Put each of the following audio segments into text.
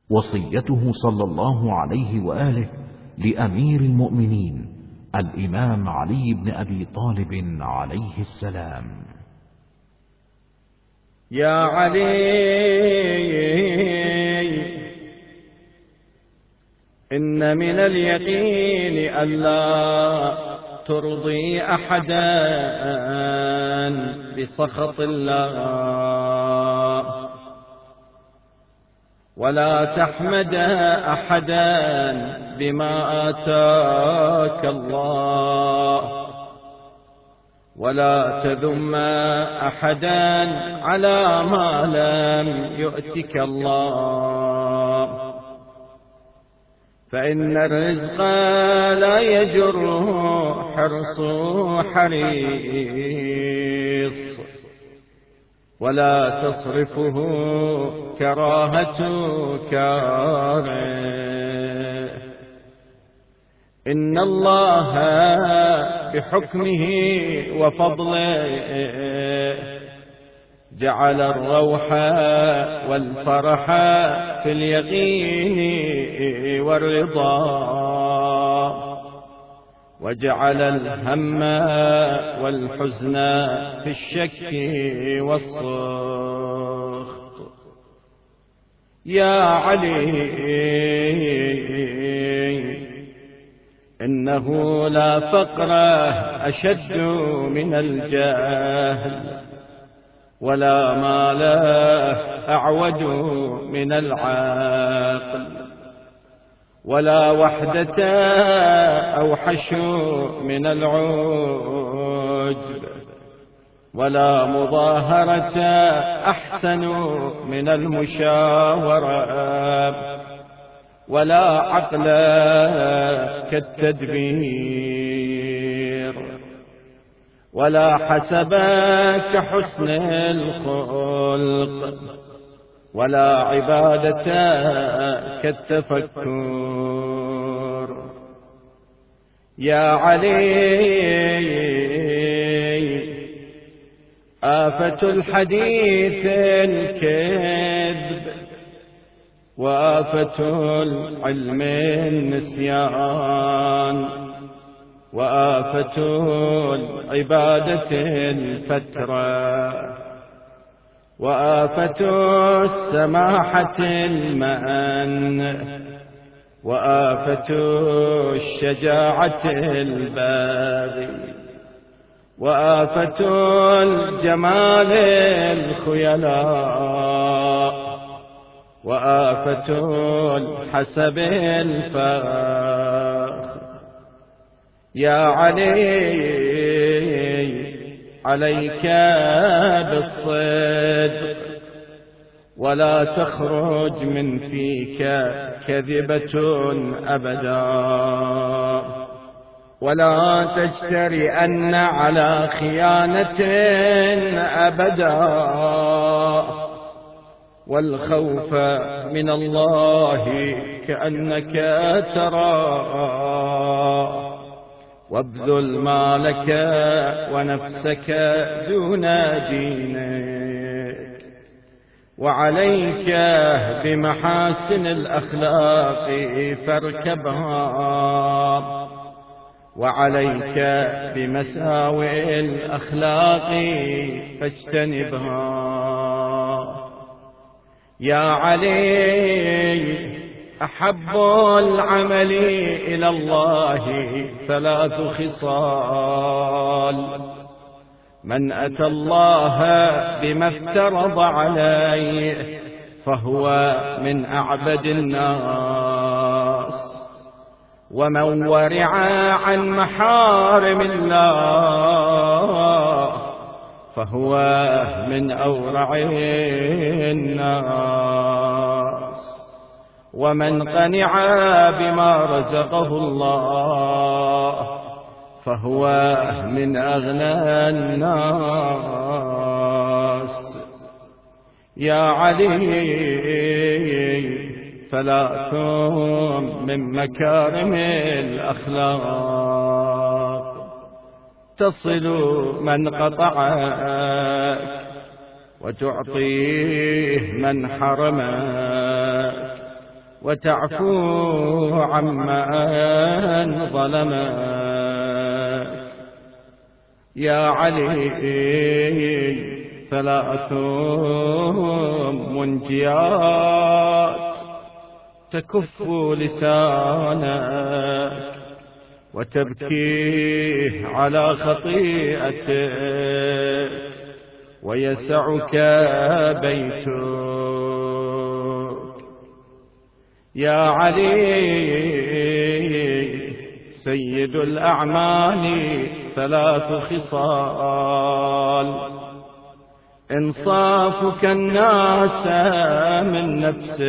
وصيته صلى الله عليه وآله لأمير المؤمنين الإمام علي بن أبي طالب عليه السلام: يا علي، إن من اليقين ألا ترضي أحدا بسخط الله، ولا تحمد أحدا بما آتاك الله، ولا تذم أحدا على ما لم يؤتك الله، فإن الرزق لا يجره حرص حريص، ولا تصرفه كراهة كاره. إن الله بحكمه وفضله جعل الروح والفرح في اليقين والرضا، وجعل الهم والحزن في الشك والسخط. يا علي، إنه لا فقر أشد من الجهل، ولا مال أعوج من العقل، ولا وحدة أوحش من العجب، ولا مظاهرة أحسن من المشاورة، ولا عقل كالتدبير، ولا حسب كحسن الخلق، ولا عبادة كالتفكر. يا علي، آفة الحديث الكذب، وآفة العلم النسيان، وآفة العبادة الفترة، وآفة السماحة المأن، وآفة الشجاعة الباغي، وآفة الجمال الخيلاء، وآفة الحسب الفاخر. يا علي، عليك بالصدق، ولا تخرج من فيك كذبة أبدا، ولا تجترئن على خيانة أبدا، والخوف من الله كأنك تراه، وابذل مالك ونفسك دون دينك. وعليك بمحاسن الأخلاق فاركبها، وعليك بمساوئ الأخلاق فاجتنبها. يا علي، أحب العمل إلى الله 3 خصال: من أتى الله بما افترض عليه فهو من أعبد الناس، ومن ورع عن محارم الله فهو من أورع الناس، ومن قنع بما رزقه الله فهو من أغنى الناس. يا علي، 3 من مكارم الأخلاق: تصل من قطعك، وتعطيه من حرمك، وتعفو عمن ظلمك. يا علي ثلاث منجيات تكف لسانك وتبكيه على خطيئتك ويسعك بيتك. يا علي سيد الأعمال ثلاث خصال: إنصافك الناس من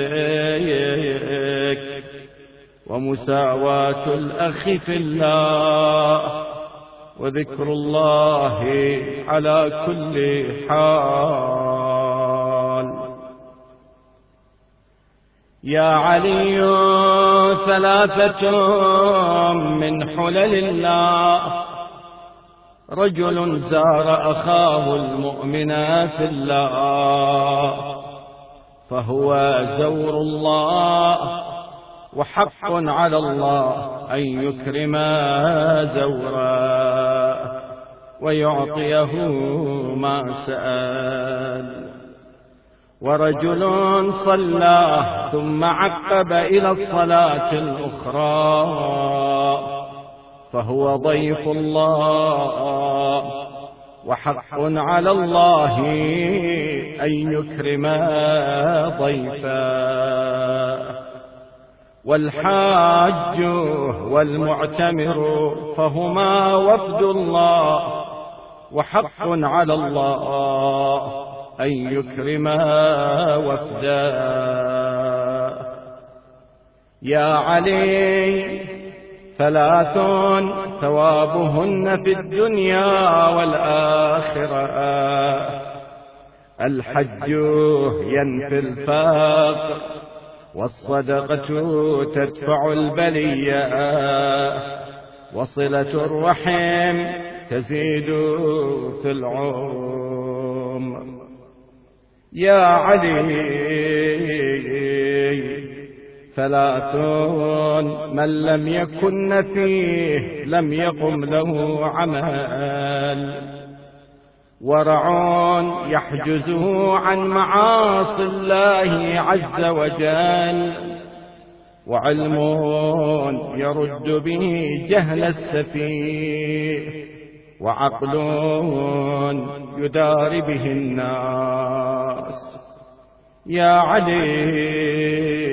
نفسك، ومساواة الأخ في الله، وذكر الله على كل حال. يا علي ثلاثة من حلل الله: رجل زار أخاه المؤمن في الله فهو زور الله، وحق على الله أن يكرم زوره ويعطيه ما سأل. ورجل صلى ثم عقب إلى الصلاة الأخرى فهو ضيف الله، وحق على الله أن يكرم ضيفه. والحاج والمعتمر فهما وفد الله، وحق على الله أن يكرم وفده. يا علي ثلاث ثوابهن في الدنيا والآخرة: الحج ينفي الفقر، والصدقة تدفع البلية، وصلة الرحم تزيد في العمر. يا علي ثلاث من لم يكن فيه لم يقم له عمل: ورع يحجزه عن معاصي الله عز وجل، وعلم يرد به جهل السفيه، وعقل يدار به الناس. يا علي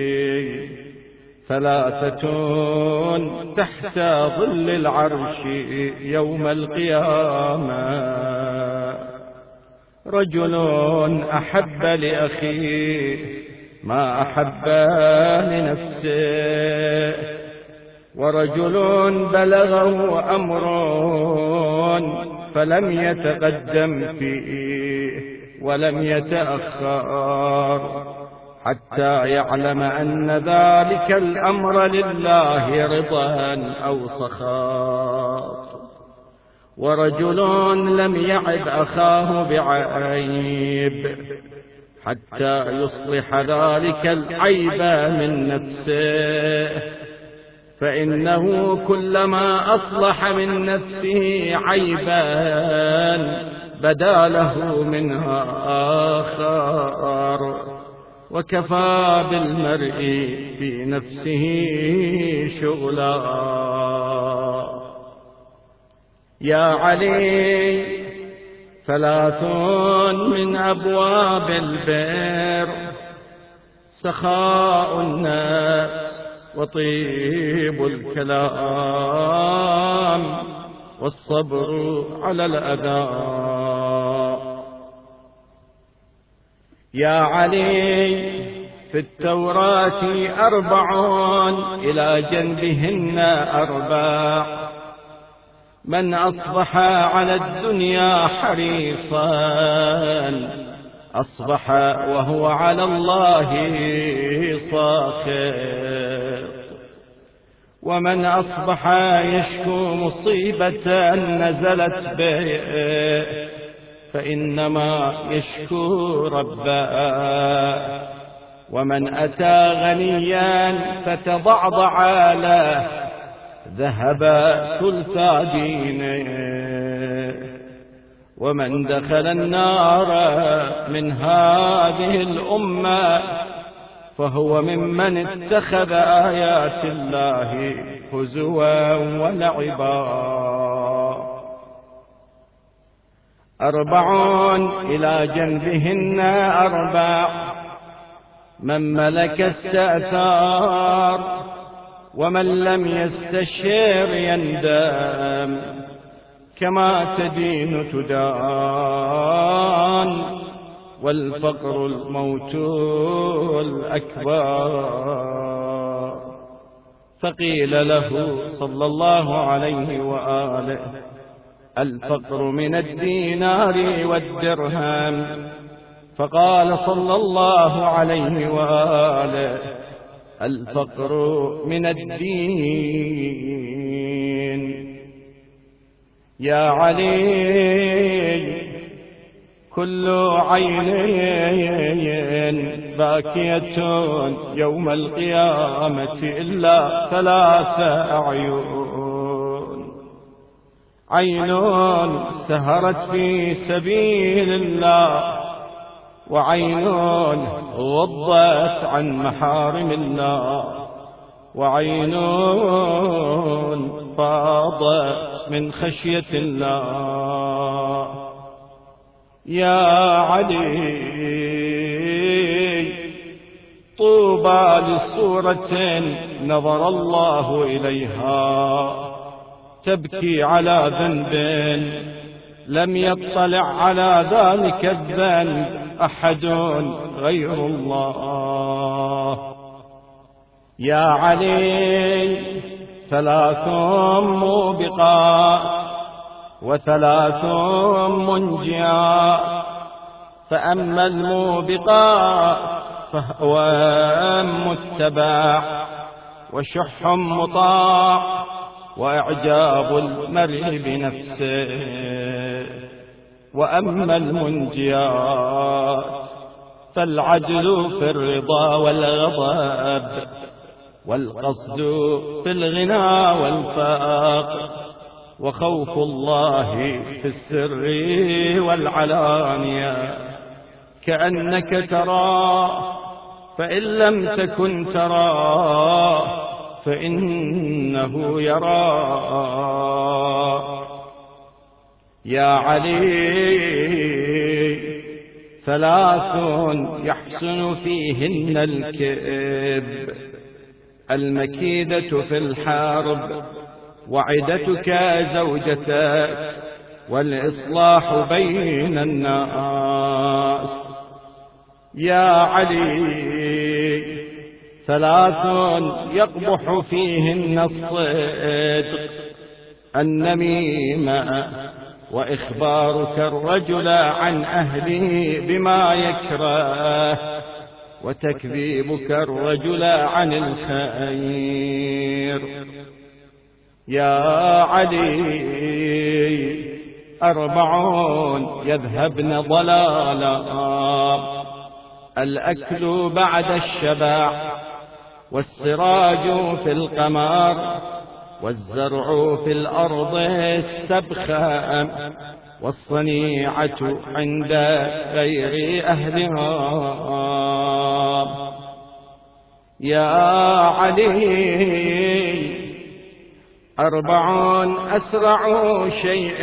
ثلاثة تحت ظل العرش يوم القيامة: رجل أحب لأخيه ما أحب لنفسه، ورجل بلغه أمر فلم يتقدم فيه ولم يتأخر حتى يعلم أن ذلك الأمر لله رضا أو سخط. ورجل لم يعب أخاه بعيب حتى يصلح ذلك العيب من نفسه، فإنه كلما أصلح من نفسه عيبا بدا له منها آخر، وكفى بالمرء في نفسه شغلا. يا علي ثلاث من أبواب البر: سخاء النفس، وطيب الكلام، والصبر على الأذى. يا علي في التوراة 4 إلى جنبهن 4: من أصبح على الدنيا حريصا أصبح وهو على الله ساخط، ومن أصبح يشكو مصيبة نزلت به فإنما يشكو ربه، ومن أتى غنيا فتضعضع له ذهب ثلث دينه. ومن دخل النار من هذه الأمة فهو ممن اتخذ آيات الله هزوا ولعبا. 4 إلى جنبهن 4 من ملك استأثار ومن لم يستشير يندم كما تدين تدان والفقر الموت الأكبر. فقيل له صلى الله عليه وآله الفقر من الدينار والدرهم، فقال صلى الله عليه وآله الفقر من الدين. يا علي كل عين باكية يوم القيامة إلا 3 أعين: عين سهرت في سبيل الله، وعين غضت عن محارم الله، وعين فاضت من خشية الله. يا علي طوبى لصورة نظر الله إليها تبكي على ذنب لم يطلع على ذلك الذنب أحد غير الله. يا علي 3 موبقات و3 منجيات، فأما الموبقات فهو متبع وشح مطاع وإعجاب المرء بنفسه، وأما المنجيات فالعدل في الرضا والغضب، والقصد في الغنى والفقر، وخوف الله في السر والعلانية، كأنك تراه فإن لم تكن تراه فإنه يراك. يا علي 3 يحسن فيهن الكذب: المكيدة في الحرب، وعدتك زوجتك، والإصلاح بين الناس. يا علي 3 يقبح فيهن الصدق: النميمة، وإخبارك الرجل عن أهله بما يكره، وتكذيبك الرجل عن الخير. يا علي 4 يذهبن ضلالا: الأكل بعد الشبع، والسراج في القمر، والزرع في الأرض السبخة، والصنيعة عند غير أهلها. يا علي 4 أسرع شيء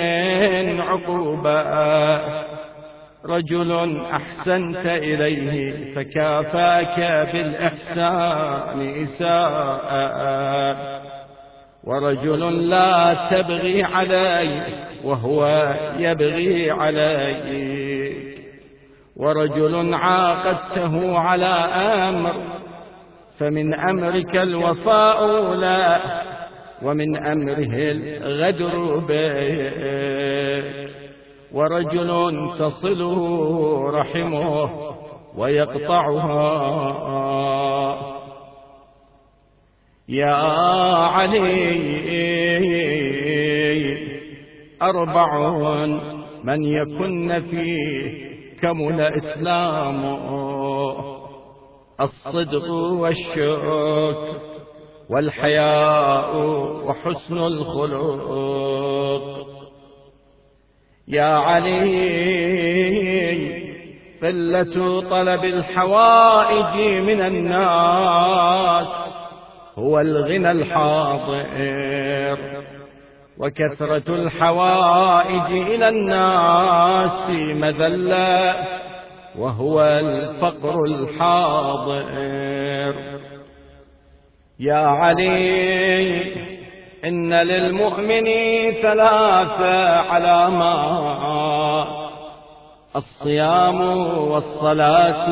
عقوبة: رجل أحسنت إليه فكافاك بالإحسان إساءة، ورجل لا تبغي عليه وهو يبغي عليك، ورجل عاقدته على أمر فمن أمرك الوفاء له، ومن أمره الغدر بك، ورجل تصله رحمه ويقطعها. يا علي 4 من يكن فيه كمل إسلامه: الصدق والشكر والحياء وحسن الخلق. يا علي قلة طلب الحوائج من الناس هو الغنى الحاضر، وكثرة الحوائج إلى الناس مذلة وهو الفقر الحاضر. يا علي إن للمؤمن 3 علامات: الصيام والصلاة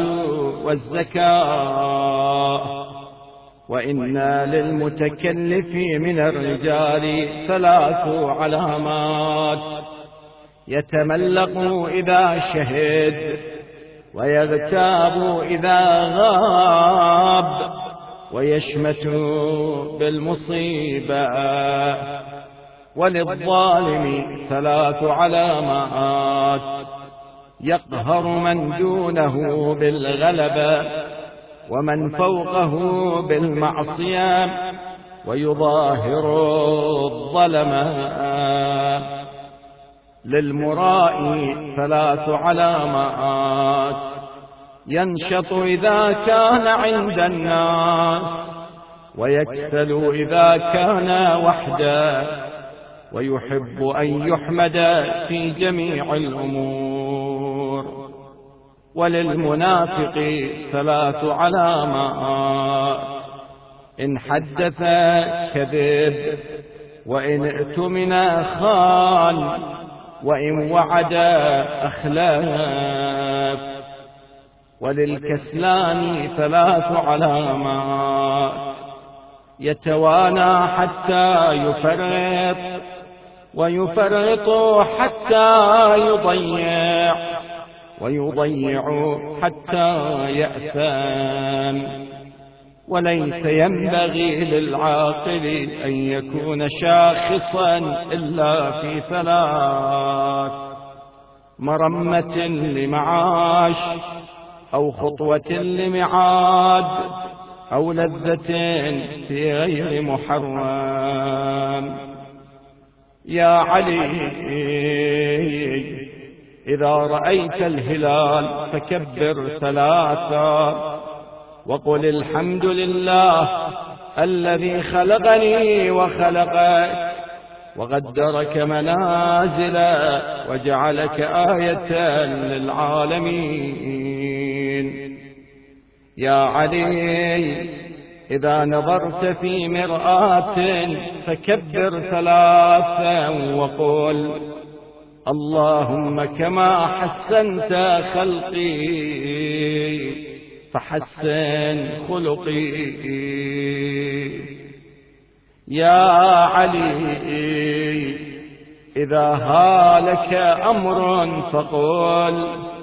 والزكاة. وإن للمتكلف من الرجال 3 علامات: يتملق إذا شهد، ويغتاب إذا غاب، ويشمت بالمصيبة. وللظالم 3 علامات: يقهر من دونه بالغلبة، ومن فوقه بالمعصية، ويظاهر الظلم. للمرائي 3 علامات: ينشط إذا كان عند الناس، ويكسل إذا كان وحده، ويحب أن يحمد في جميع الأمور. وللمنافق 3 علامات: إن حدث كذب، وإن ائتمن خان، وإن وعد أخلف. وللكسلان 3 علامات: يتوانى حتى يفرط، ويفرط حتى يضيع، ويضيع حتى يأثم. وليس ينبغي للعاقل أن يكون شاخصا إلا في 3: مرمة لمعاش، أو خطوة لمعاد، أو لذة في غير محرم. يا علي إذا رأيت الهلال فكبر 3، وقل الحمد لله الذي خلقني وخلقك، وقدرك منازلا، وجعلك آية للعالمين. يا علي إذا نظرت في مرآة فكبر 3، وقل اللهم كما حسنت خلقي فحسن خلقي. يا علي إذا هالك أمر فقل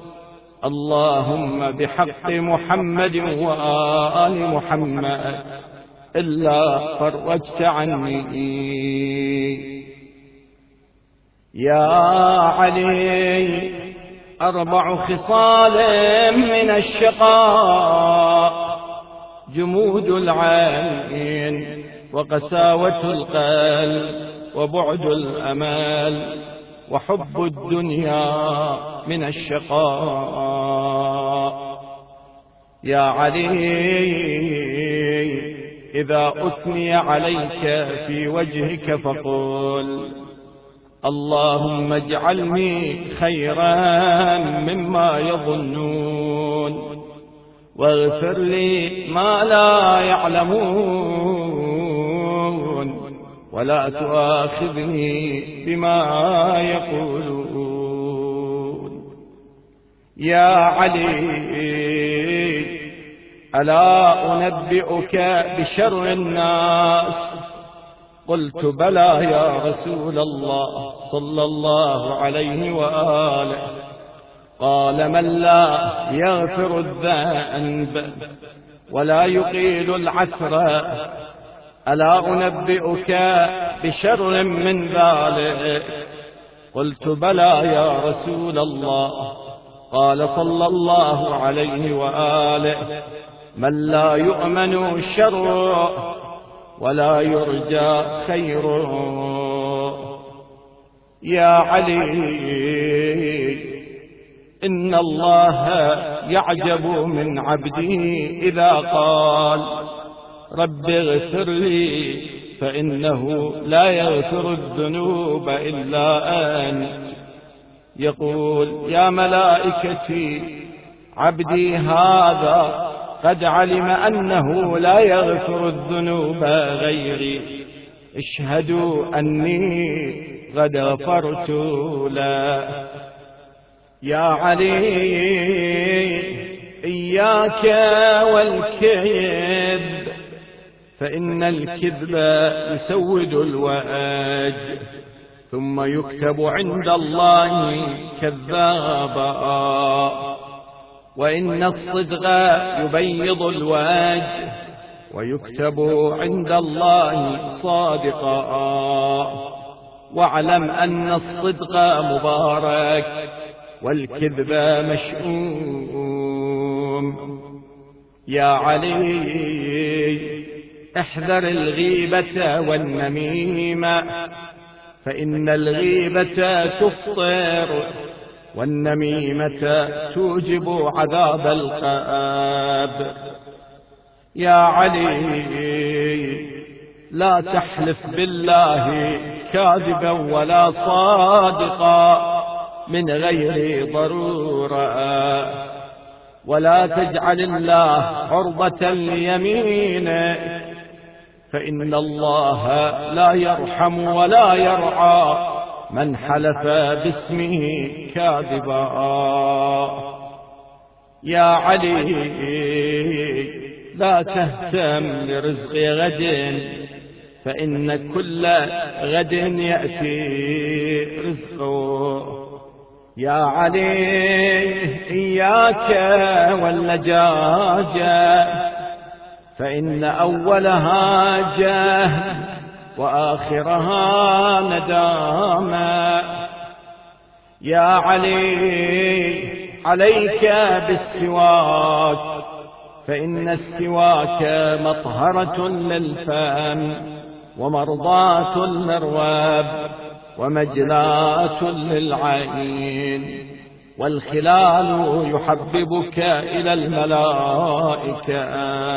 اللهم بحق محمد وآل محمد إلا فرجت عني. يا علي 4 خصال من الشقاء: جمود العين، وقساوة القلب، وبعد الأمل، وحب الدنيا من الشقاء. يا علي إذا أثني عليك في وجهك فقل اللهم اجعلني خيرا مما يظنون، واغفر لي ما لا يعلمون، ولا تؤاخذني بما يقولون. يا علي ألا أنبئك بشر الناس؟ قلت بلى يا رسول الله صلى الله عليه وآله. قال من لا يغفر الذنب ولا يقيل العثر. ألا أنبئك بشر من ذلك؟ قلت بلى يا رسول الله. قال صلى الله عليه وآله من لا يؤمن شره ولا يرجى خيره. يا علي إن الله يعجب من عبده إذا قال رب اغفر لي فإنه لا يغفر الذنوب إلا أنت. يقول يا ملائكتي عبدي هذا قد علم أنه لا يغفر الذنوب غيري، اشهدوا أني قد غفرت له. يا علي إياك والكذب فإن الكذب يسود الوجه ثم يكتب عند الله كذابا، وإن الصدق يبيض الوجه ويكتب عند الله صادقا. واعلم أن الصدق مبارك والكذب مشؤوم. يا علي احذر الغيبة والنميمة فإن الغيبة تفطر والنميمة توجب عذاب القبر. يا علي لا تحلف بالله كاذبا ولا صادقا من غير ضرورة، ولا تجعل الله عرضة ليمينك فإن الله لا يرحم ولا يرعى من حلف باسمه كاذبا. يا علي لا تهتم لرزق غد فإن كل غد يأتي رزقه. يا علي إياك واللجاجة فإن أولها جهل وآخرها ندامة. يا علي عليك بالسواك فإن السواك مطهرة للفم ومرضاة للرب ومجلاة للعين، والخلال يحببك إلى الملائكة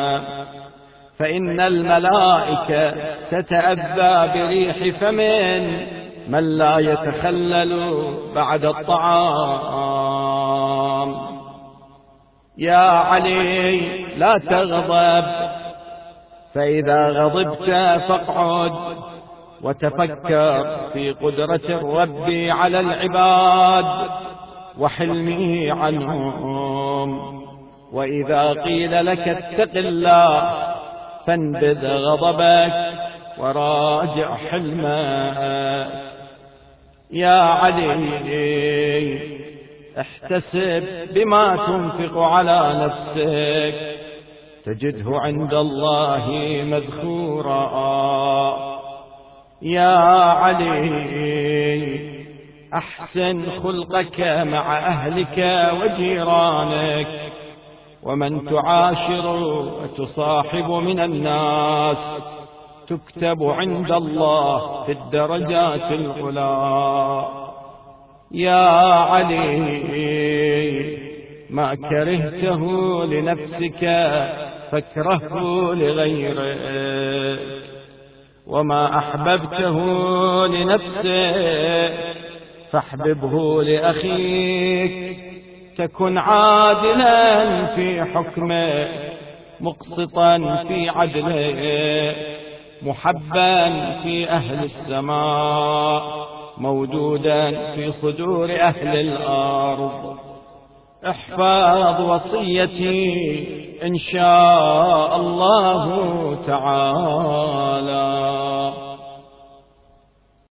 فإن الملائكة تتأذى بريح فم من لا يتخلل بعد الطعام. يا علي لا تغضب فإذا غضبت فاقعد وتفكر في قدرة الرب على العباد وحلمه عنهم. وإذا قيل لك اتق الله فانبذ غضبك وراجع حلمك. يا علي احتسب بما تنفق على نفسك تجده عند الله مذخورا. يا علي أحسن خلقك مع أهلك وجيرانك ومن تعاشر وتصاحب من الناس تكتب عند الله في الدرجات العلى. يا علي ما كرهته لنفسك فاكرهه لغيرك وما أحببته لنفسك فاحببه لأخيك. تكن عادلا في حكمه مقسطا في عدله محبا في أهل السماء موجودا في صدور أهل الأرض. احفظ وصيتي إن شاء الله تعالى.